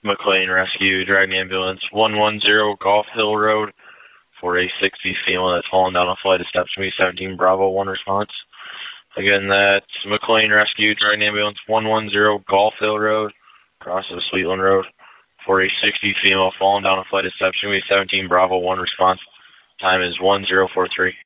McLean Rescue, Dragon Ambulance, 110 Golf Hill Road for a 60 female that's fallen down a flight of steps. Me 17 Bravo 1 response. Again, that's McLean Rescue, Dragon Ambulance, 110 Golf Hill Road, across the Sweetland Road for a 60 female fallen down a flight of steps. Me 17 Bravo 1 response. Time is 1043.